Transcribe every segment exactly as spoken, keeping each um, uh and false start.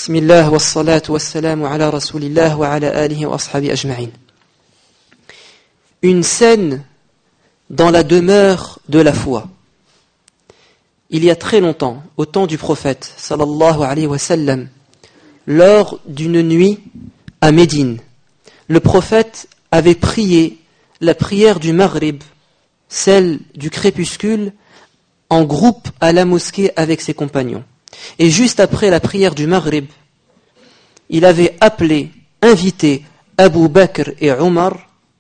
Bismillah wa salatu wa salamu ala rasulillah wa ala alihi wa ashabi ajma'in. Une scène dans la demeure de la foi. Il y a très longtemps, au temps du prophète sallallahu alayhi wa sallam, lors d'une nuit à Médine, le prophète avait prié la prière du Maghrib, celle du crépuscule, en groupe à la mosquée avec ses compagnons. Et juste après la prière du Maghrib, il avait appelé, invité Abu Bakr et Omar,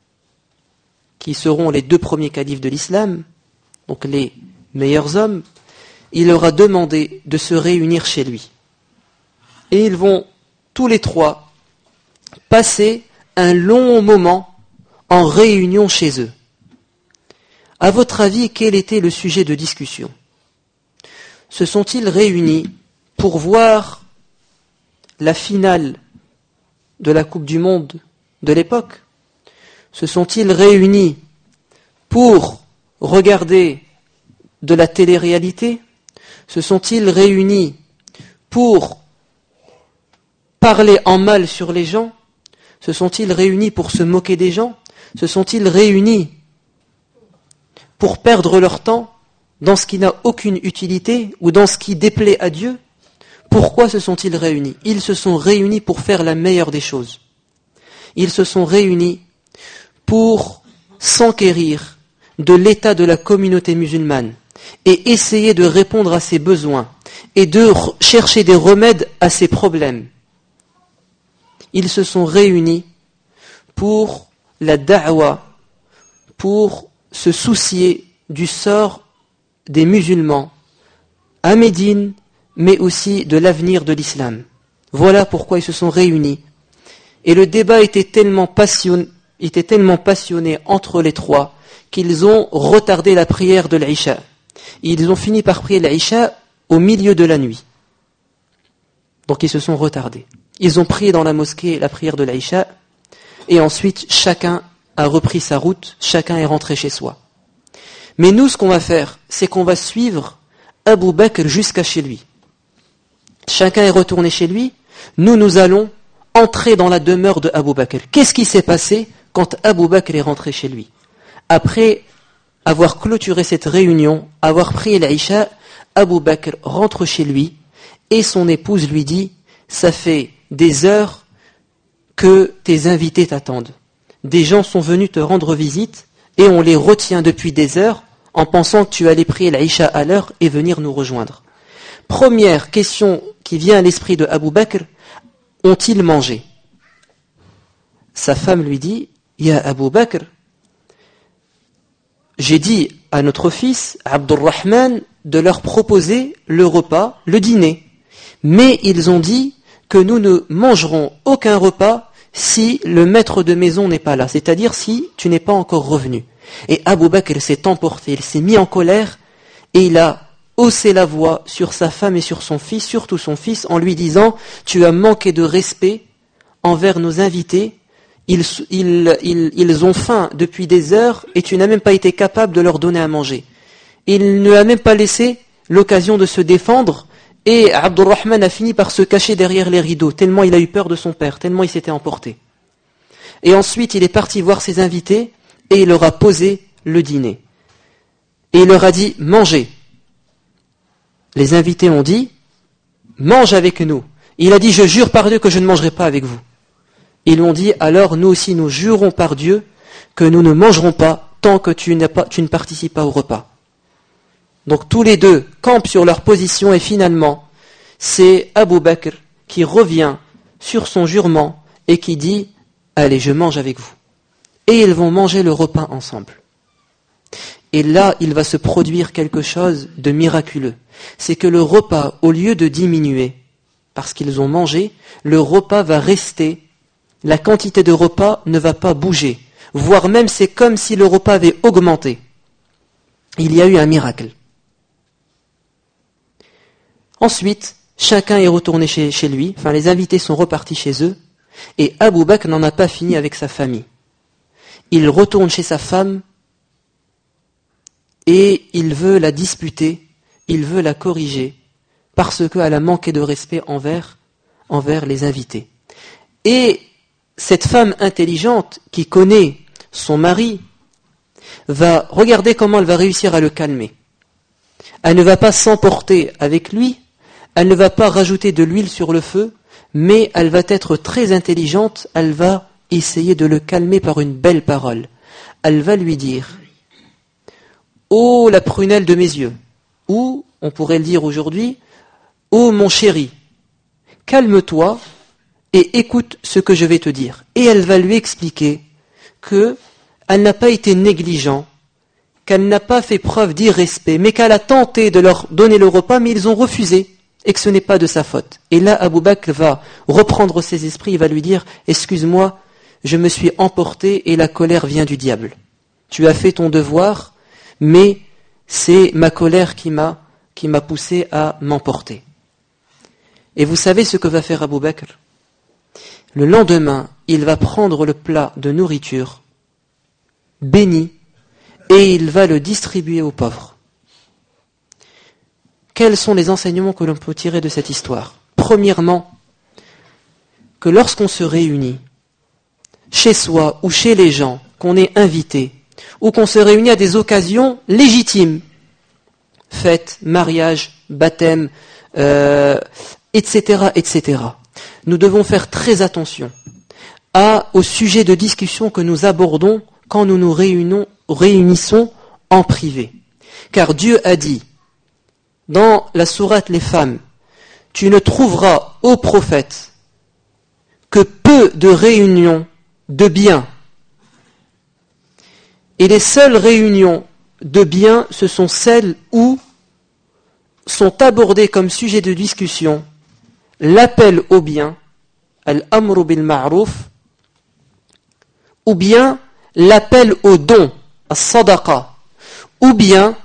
qui seront les deux premiers califes de l'islam, donc les meilleurs hommes. Il leur a demandé de se réunir chez lui. Et ils vont tous les trois passer un long moment en réunion chez eux. À votre avis, quel était le sujet de discussion ? Se sont-ils réunis pour voir la finale de la Coupe du Monde de l'époque ? Se sont-ils réunis pour regarder de la télé-réalité ? Se sont-ils réunis pour parler en mal sur les gens ? Se sont-ils réunis pour se moquer des gens ? Se sont-ils réunis pour perdre leur temps dans ce qui n'a aucune utilité ou dans ce qui déplaît à Dieu? Pourquoi se sont-ils réunis? Ils se sont réunis pour faire la meilleure des choses. Ils se sont réunis pour s'enquérir de l'état de la communauté musulmane et essayer de répondre à ses besoins et de chercher des remèdes à ses problèmes. Ils se sont réunis pour la da'wa, pour se soucier du sort des musulmans à Médine, mais aussi de l'avenir de l'islam. Voilà pourquoi ils se sont réunis. Et le débat était tellement passionné, était tellement passionné entre les trois qu'ils ont retardé la prière de l'Isha. Ils ont fini par prier l'Isha au milieu de la nuit. Donc ils se sont retardés. Ils ont prié dans la mosquée la prière de l'Isha et ensuite chacun a repris sa route, chacun est rentré chez soi. Mais nous, ce qu'on va faire, c'est qu'on va suivre Abu Bakr jusqu'à chez lui. Chacun est retourné chez lui. Nous, nous allons entrer dans la demeure de Abu Bakr. Qu'est-ce qui s'est passé quand Abu Bakr est rentré chez lui? Après avoir clôturé cette réunion, avoir prié l'Isha, Abu Bakr rentre chez lui et son épouse lui dit « Ça fait des heures que tes invités t'attendent. Des gens sont venus te rendre visite et on les retient depuis des heures en pensant que tu allais prier l'Isha à l'heure et venir nous rejoindre. » Première question qui vient à l'esprit de Abu Bakr, ont-ils mangé? Sa femme lui dit, Ya Abu Bakr, j'ai dit à notre fils, Abdurrahman, de leur proposer le repas, le dîner. Mais ils ont dit que nous ne mangerons aucun repas si le maître de maison n'est pas là, c'est-à-dire si tu n'es pas encore revenu. Et Abu Bakr s'est emporté, il s'est mis en colère et il a haussé la voix sur sa femme et sur son fils, surtout son fils, en lui disant « Tu as manqué de respect envers nos invités, ils, ils, ils, ils ont faim depuis des heures et tu n'as même pas été capable de leur donner à manger. » Il ne a même pas laissé l'occasion de se défendre et Abdurrahman a fini par se cacher derrière les rideaux, tellement il a eu peur de son père, tellement il s'était emporté. Et ensuite il est parti voir ses invités et il leur a posé le dîner. Et il leur a dit « Mangez ». Les invités ont dit « Mange avec nous ». Il a dit « Je jure par Dieu que je ne mangerai pas avec vous ». Ils ont dit « Alors nous aussi nous jurons par Dieu que nous ne mangerons pas tant que tu, n'as pas, tu ne participes pas au repas ». Donc tous les deux campent sur leur position et finalement c'est Abu Bakr qui revient sur son jurement et qui dit « Allez, je mange avec vous ». Et ils vont manger le repas ensemble. Et là, il va se produire quelque chose de miraculeux. C'est que le repas, au lieu de diminuer, parce qu'ils ont mangé, le repas va rester, la quantité de repas ne va pas bouger. Voire même, c'est comme si le repas avait augmenté. Il y a eu un miracle. Ensuite, chacun est retourné chez, chez lui, enfin les invités sont repartis chez eux, et Abu Bakr n'en a pas fini avec sa famille. Il retourne chez sa femme, et il veut la disputer, il veut la corriger, parce qu'elle a manqué de respect envers, envers les invités. Et cette femme intelligente qui connaît son mari va regarder comment elle va réussir à le calmer. Elle ne va pas s'emporter avec lui, elle ne va pas rajouter de l'huile sur le feu, mais elle va être très intelligente, elle va essayer de le calmer par une belle parole. Elle va lui dire « Oh la prunelle de mes yeux » ou, on pourrait le dire aujourd'hui, « Oh mon chéri, calme-toi et écoute ce que je vais te dire. » Et elle va lui expliquer que elle n'a pas été négligente, qu'elle n'a pas fait preuve d'irrespect, mais qu'elle a tenté de leur donner le repas, mais ils ont refusé, et que ce n'est pas de sa faute. Et là, Abu Bakr va reprendre ses esprits, il va lui dire « Excuse-moi, je me suis emporté et la colère vient du diable. Tu as fait ton devoir, mais c'est ma colère qui m'a, qui m'a poussé à m'emporter. » Et vous savez ce que va faire Abu Bakr? Le lendemain, il va prendre le plat de nourriture béni, et il va le distribuer aux pauvres. Quels sont les enseignements que l'on peut tirer de cette histoire? Premièrement, que lorsqu'on se réunit, chez soi ou chez les gens, qu'on est invité, ou qu'on se réunit à des occasions légitimes, fêtes, mariage, baptême, euh, et cetera, et cetera. Nous devons faire très attention à, au sujet de discussion que nous abordons quand nous nous réunons, réunissons en privé. Car Dieu a dit, dans la sourate Les Femmes, « Tu ne trouveras au prophète que peu de réunions de biens. » Et les seules réunions de biens, ce sont celles où sont abordés comme sujet de discussion l'appel au bien, al-amru bil ma'ruf, ou bien l'appel au don, as-sadaqa, ou bien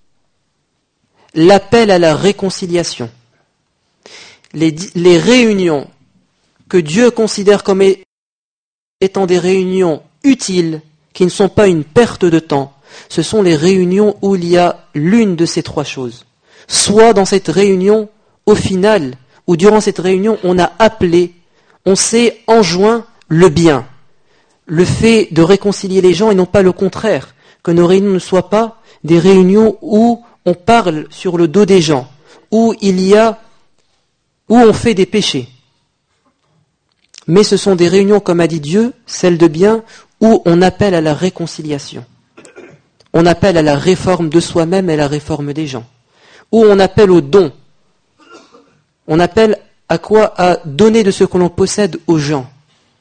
l'appel à la réconciliation. Les, les réunions que Dieu considère comme étant des réunions utiles, qui ne sont pas une perte de temps, ce sont les réunions où il y a l'une de ces trois choses. Soit dans cette réunion, au final, ou durant cette réunion, on a appelé, on s'est enjoint le bien, le fait de réconcilier les gens et non pas le contraire, que nos réunions ne soient pas des réunions où on parle sur le dos des gens, où il y a, où on fait des péchés. Mais ce sont des réunions, comme a dit Dieu, celles de bien, où on appelle à la réconciliation. On appelle à la réforme de soi-même et à la réforme des gens. Où on appelle au don. On appelle à quoi? À donner de ce que l'on possède aux gens.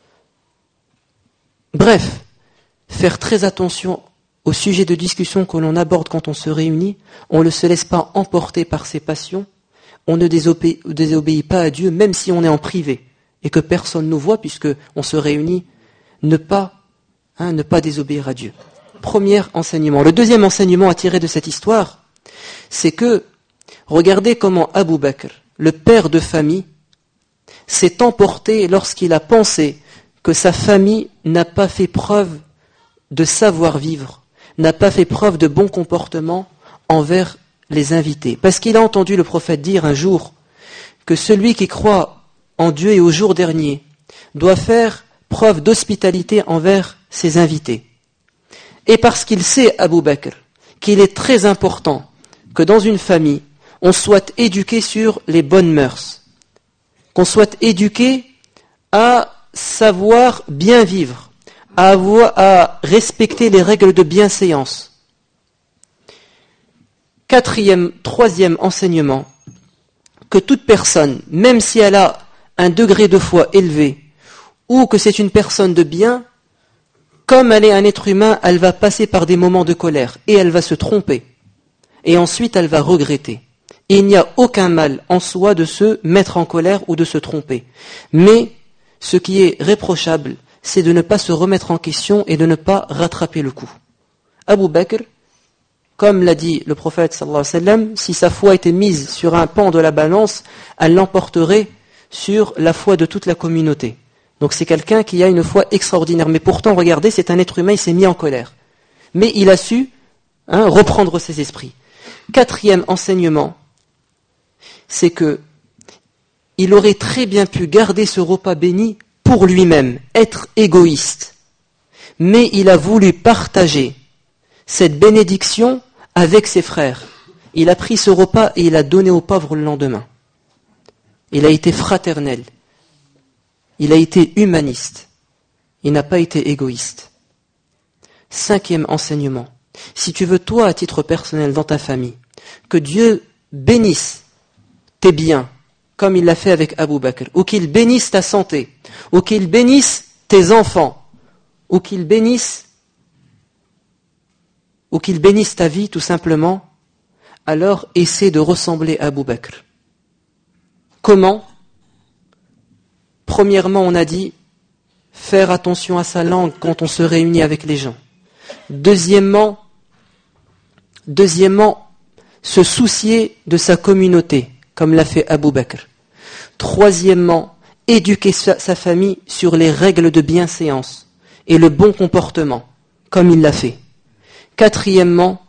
Bref, faire très attention au sujet de discussion que l'on aborde quand on se réunit. On ne se laisse pas emporter par ses passions. On ne désobéit, désobéit pas à Dieu, même si on est en privé et que personne nous voit, puisque on se réunit. Ne pas, hein, ne pas désobéir à Dieu. Premier enseignement. Le deuxième enseignement à tirer de cette histoire, c'est que, regardez comment Abu Bakr, le père de famille, s'est emporté lorsqu'il a pensé que sa famille n'a pas fait preuve de savoir-vivre, n'a pas fait preuve de bon comportement envers les invités. Parce qu'il a entendu le prophète dire un jour que celui qui croit en Dieu et au jour dernier doit faire preuve d'hospitalité envers ses invités. Et parce qu'il sait, Abu Bakr, qu'il est très important que dans une famille, on soit éduqué sur les bonnes mœurs, qu'on soit éduqué à savoir bien vivre, à, avoir, à respecter les règles de bienséance. Quatrième, troisième enseignement, que toute personne, même si elle a un degré de foi élevé, ou que c'est une personne de bien, comme elle est un être humain, elle va passer par des moments de colère, et elle va se tromper, et ensuite elle va regretter. Et il n'y a aucun mal en soi de se mettre en colère ou de se tromper. Mais ce qui est réprochable, c'est de ne pas se remettre en question et de ne pas rattraper le coup. Abu Bakr, comme l'a dit le prophète sallallahu alayhi wa sallam, si sa foi était mise sur un pan de la balance, elle l'emporterait sur la foi de toute la communauté. Donc c'est quelqu'un qui a une foi extraordinaire. Mais pourtant, regardez, c'est un être humain, il s'est mis en colère. Mais il a su hein, reprendre ses esprits. Quatrième enseignement, c'est que il aurait très bien pu garder ce repas béni pour lui-même, être égoïste. Mais il a voulu partager cette bénédiction avec ses frères. Il a pris ce repas et il l'a donné aux pauvres le lendemain. Il a été fraternel. Il a été humaniste. Il n'a pas été égoïste. Cinquième enseignement. Si tu veux, toi, à titre personnel, dans ta famille, que Dieu bénisse tes biens, comme il l'a fait avec Abu Bakr, ou qu'il bénisse ta santé, ou qu'il bénisse tes enfants, ou qu'il bénisse, ou qu'il bénisse ta vie, tout simplement, alors essaie de ressembler à Abu Bakr. Comment ? Premièrement, on a dit, faire attention à sa langue quand on se réunit avec les gens. Deuxièmement, deuxièmement, se soucier de sa communauté, comme l'a fait Abu Bakr. Troisièmement, éduquer sa, sa famille sur les règles de bienséance et le bon comportement, comme il l'a fait. Quatrièmement,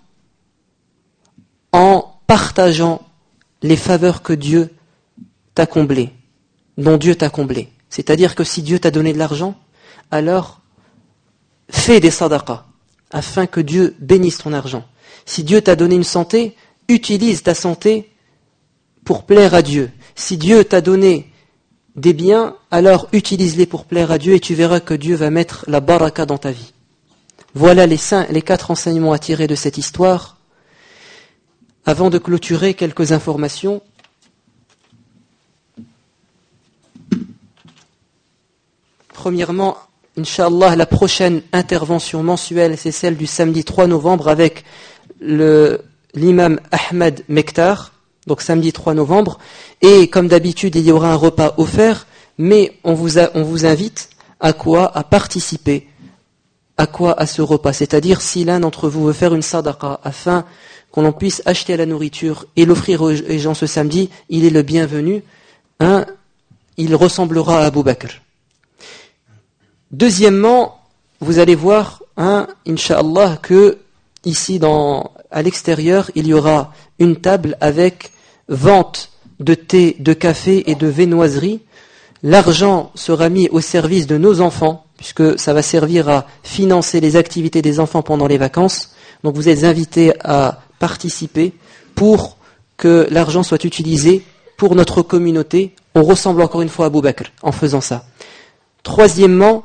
en partageant les faveurs que Dieu t'a comblées, dont Dieu t'a comblé. C'est-à-dire que si Dieu t'a donné de l'argent, alors fais des sadaqas, afin que Dieu bénisse ton argent. Si Dieu t'a donné une santé, utilise ta santé pour plaire à Dieu. Si Dieu t'a donné des biens, alors utilise-les pour plaire à Dieu et tu verras que Dieu va mettre la baraka dans ta vie. Voilà les, cinq, les quatre enseignements à tirer de cette histoire. Avant de clôturer, quelques informations. Premièrement, Inch'Allah, la prochaine intervention mensuelle, c'est celle du samedi trois novembre avec le, l'imam Ahmed Mektar, donc samedi trois novembre. Et comme d'habitude, il y aura un repas offert, mais on vous, a, on vous invite à quoi ? À participer. À quoi ? À ce repas. C'est-à-dire, si l'un d'entre vous veut faire une sadaqa afin qu'on en puisse acheter la nourriture et l'offrir aux gens ce samedi, il est le bienvenu. Hein, il ressemblera à Abu Bakr. Deuxièmement, vous allez voir, hein, Inch'Allah, que ici, dans, à l'extérieur, il y aura une table avec vente de thé, de café et de viennoiserie. L'argent sera mis au service de nos enfants, puisque ça va servir à financer les activités des enfants pendant les vacances. Donc vous êtes invités à participer pour que l'argent soit utilisé pour notre communauté. On ressemble encore une fois à Abu Bakr en faisant ça. Troisièmement,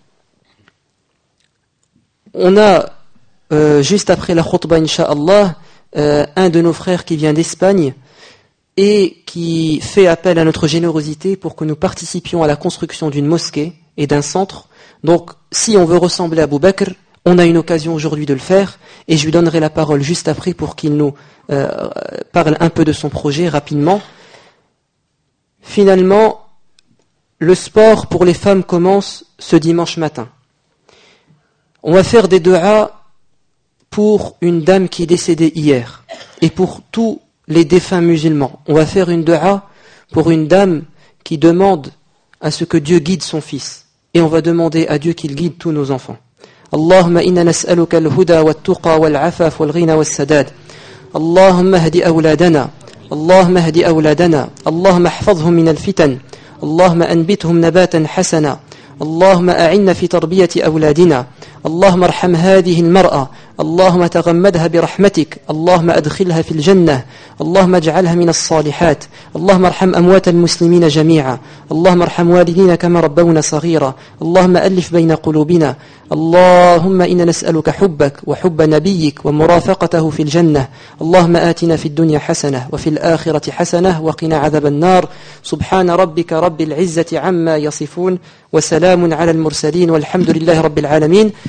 on a, euh, juste après la khutbah, Inch'Allah, euh, un de nos frères qui vient d'Espagne et qui fait appel à notre générosité pour que nous participions à la construction d'une mosquée et d'un centre. Donc, si on veut ressembler à Abu Bakr, on a une occasion aujourd'hui de le faire, et je lui donnerai la parole juste après pour qu'il nous euh, parle un peu de son projet rapidement. Finalement, le sport pour les femmes commence ce dimanche matin. On va faire des du'as pour une dame qui est décédée hier et pour tous les défunts musulmans. On va faire une du'a pour une dame qui demande à ce que Dieu guide son fils. Et on va demander à Dieu qu'il guide tous nos enfants. Allahumma inna nas'aluka al-huda wat-tuqa wal-'afaf wal-ghina was-sadad. Allahumma hdi awladana. Allahumma hdi awladana. Allahumma ihfazhum min al-fitan. Allahumma anbithum nabatan hasana. اللهم أعنا في تربية أولادنا اللهم ارحم هذه المرأة اللهم تغمدها برحمتك اللهم أدخلها في الجنة اللهم اجعلها من الصالحات اللهم ارحم أموات المسلمين جميعا اللهم ارحم والدينا كما ربونا صغيرا اللهم ألف بين قلوبنا اللهم إنا نسألك حبك وحب نبيك ومرافقته في الجنة اللهم آتنا في الدنيا حسنة وفي الآخرة حسنة وقنا عذاب النار سبحان ربك رب العزة عما يصفون وسلام على المرسلين والحمد لله رب العالمين